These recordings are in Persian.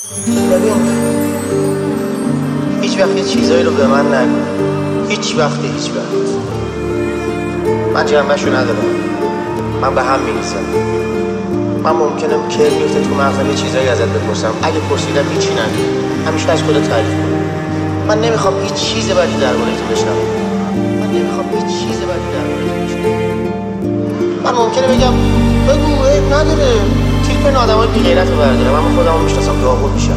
ببین هیچ وقت یه چیزایی رو به من نگو، هیچ وقت. من جنبه‌شو ندارم، من به هم میریزم. من ممکنه که بیفته تو مغزم یه چیزایی ازت بپرسم، اگه پرسیدم هیچی نگو، همیشه از خودت تعریف کن. من نمیخوام هیچ چیز بدی درباره تو بشنوم. من ممکنه بگم بگو عیب نداره، تیپ این آدمای بی غیرت رو بردارم، اما خودمو میشناسم، داغون میشم.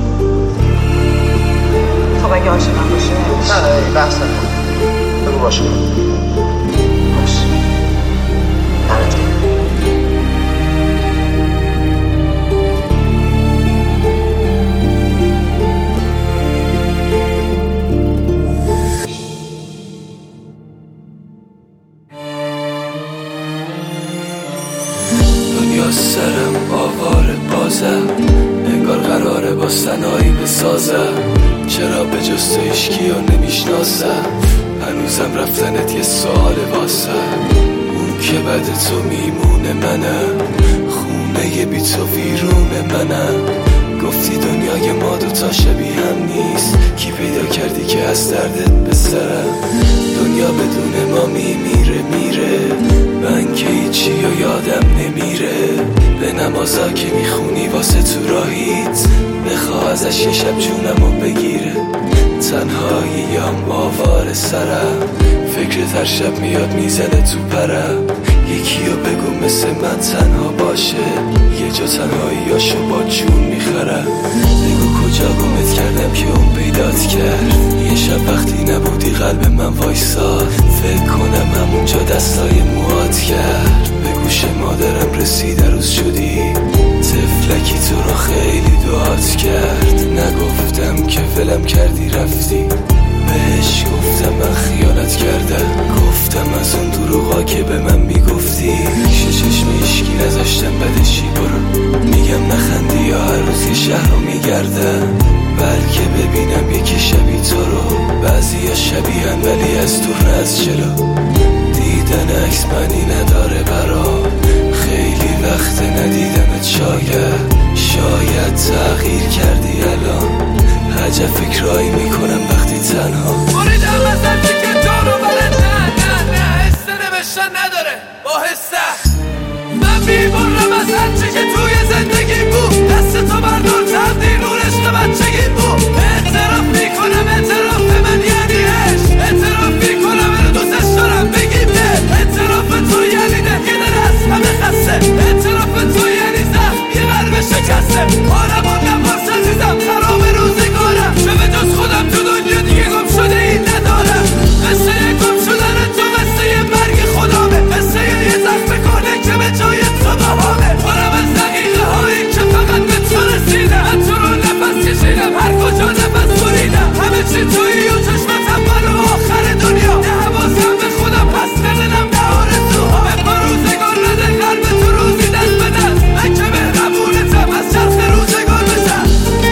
خب اگه عاشقم باشه نه بحث نکن، بگو باشه. باشه دمت گرم. دنیا سرم آواره بازم، انگار قراره با سنایی بسازم. چرا به جز تو هیچکی رو نمیشناسم؟ هنوزم رفتنت یه سوال واسم. اون که بعد تو میمونه منم، خونه بی تو ویرون منم. گفتی دنیای ما دوتا شبیه هم نیست، کی پیدا کردی که از دردت بسرم؟ دنیا بدون ما میمیره من که هیچی و یادم نمیره. به نمازا که میخونی واسه تو راهیت، بخوا ازش یه شب جونمو بگیره. تنهاییم آوار سرم، فکرت هر شب میاد میزنه تو پرم. یکیو بگو مثل من تنها باشه، یه جا تنهاییاشو با جون میخرم. بگو کجا گمت کردم که اون پیدات کرد. یه شب وقتی نبودی قلب من وایساد، فکر کنم همونجا دستای موهات کرد. به گوش مادرم رسیده روز شدی، طفلکی تو رو خیلی دعات کرد. نگفتم که ولم کردی رفتی، بهش گفتم من خیانت کردم. گفتم از اون دروغا که به من میگفتی، چشم اشکی نذاشتم بدشی برو. میگم نخندی یا هر روز یه شهر رو میگردم، بلکه ببینم یکی شبیه تو رو. بعضی شبیهن ولی از دور از جلو، دیدن عکس معنی نداره برام. خیلی وقت ندیدمت، شاید تغییر کردی الان. عجب فکرایی میکنم وقتی تنها بریدم از هرچی که تو رو بره. نه حسه نوشتن نداره با حسه. من بیمونم از هرچی که توی زندگی بود، دست تو بردار تبدیل اون عشق بچگی بود. اعتراف میکنم اعتراف من یعنی عشق، اعتراف میکنم اینو دوستش دارم بگیم نه. اعتراف تو یعنی نه که دل از همه خسته، اعتراف تو یعنی زخم یه قلب شکسته. آرموندم باز عزیزم خراب روزگارم، چه به جز خودم تو دنیا دیگه گم شده این ندارم. قصه گم شدن تو قصه مرگ خدامه، قصه یه زخم کنه که به جای تو بهامه. پرم از دقیقه هایی که فقط به تو رسیدم، من تو رو نفس کشیدم هر کجا نفس بریدم. همه چی تویی و چشمتم برو آخر دنیا. نه حواسم به خودم پس ندنم نه آرزوها. به پا روزگار نده قلب تو روزی دست به دست، من که مهربونتم از چرخ روزگار بزن.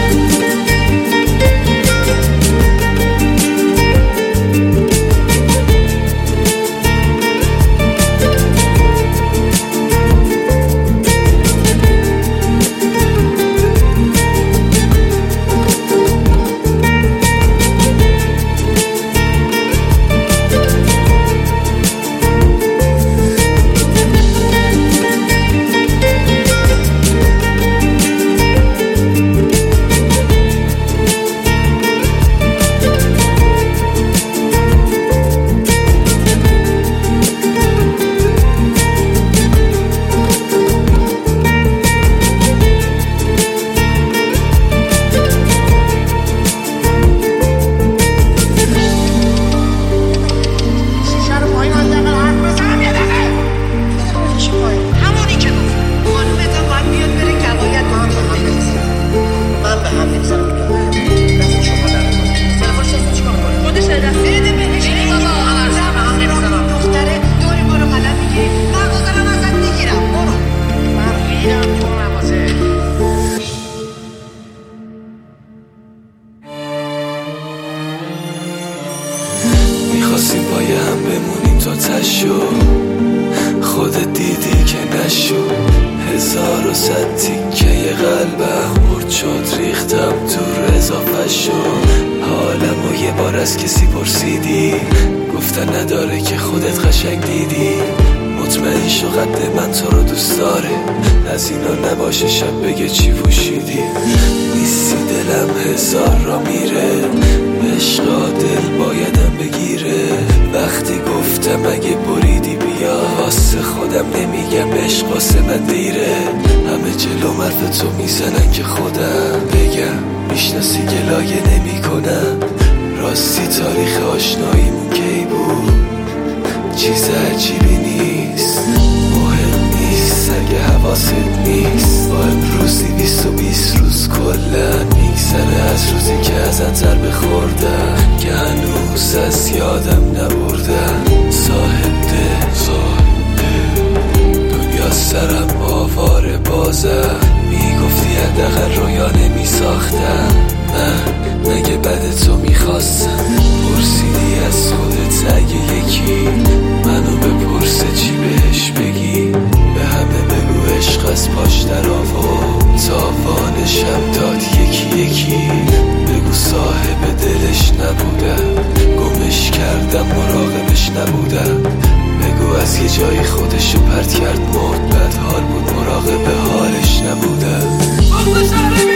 میخواستیم با هم بمونیم تا تشو، خودت دیدی که نشو. 1100 تیکه قلبم خورد شد ریختم تو اضافه شد حالم و یه بار از کسی پرسیدی گفتن نداره که خودت قشنگ دیدی مطمئن شو قد من تو رو دوست داره از اینا نباشه شب بگه چی پوشیدی نیستی دلم هزار را میره عشقا دل بایدم بگیره وقتی گفتم اگه بریدی بیا واسه خودم نمیگم عشق واسه من دیره همه جلو حرف تو میزنن که خودم بگم میشناسی گلایه نمی کنم راستی تاریخ آشناییمون کی بود چیز عجیبی نیست مهم نیست اگه حواست نیست با امروزی 20 روز کلن میگذره از روزی که ازت ضربه خوردم که هنوز از یادم نبردم صاحب دنیا سرم آواره بازم میگفتی حداقل رویا نمیساختم من مگه بد تو میخواستم پرسیدی از خودت اگه یکی منو بپرسه چی بهش بگی به همه بگو عشق از پاش در آورد تاوانشم داد یکی یکی بگو صاحب دلش نبودم گمش کردم مراقبش نبودم بگو از یه جایی خودشو پرت کرد مرد بد حال بود مراقب حالش نبودم